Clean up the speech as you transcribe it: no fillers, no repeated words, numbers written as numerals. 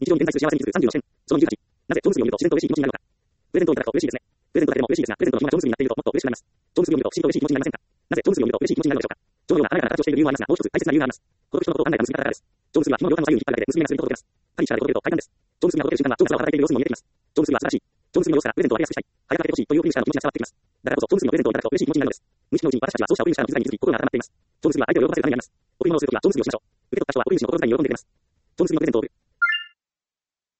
日常に現在する幸せに気づく34視点。その28。なぜ、超結びを見ると自然と嬉しい気持ちになるのか。プレゼントをいただくと嬉しいですね。プレゼントだけでも嬉しいですが、プレゼントの紐が超結びになっているともっと嬉しくなります。超結びを見ると不思議と嬉しい気持ちになりませんか。なぜ超結びを見ると嬉しい気持ちになるのでしょうか。超量が華やかな形をしている理由はありますが、もう一つ大切な理由があります。この人のことを考えた結び方からです。超結びは紐の両端の左右に引っ張るだけで結び目がすると届けます。パリシャーで届けると快感です。超結びが届ける瞬間は超の力を働いている様子にも見えてきます。超結びは素晴らしい。超結びの様子からプレゼントを分けやすくしたい。早くかけてほしいというフィニッシャーの気持ちが伝わってきます。だからこそ超結びのプレゼントをいただくと嬉しい気持ちになるのです。無意識のうちに私たちはそうした贈り主からの気遣いに気づき心が温まっています。超結びは相手を喜ばせるためにあります。贈り物をするときは超結びをしましょう。受け取った人は贈り主の心遣いに喜んでくれます。超結びのプレゼントを贈る。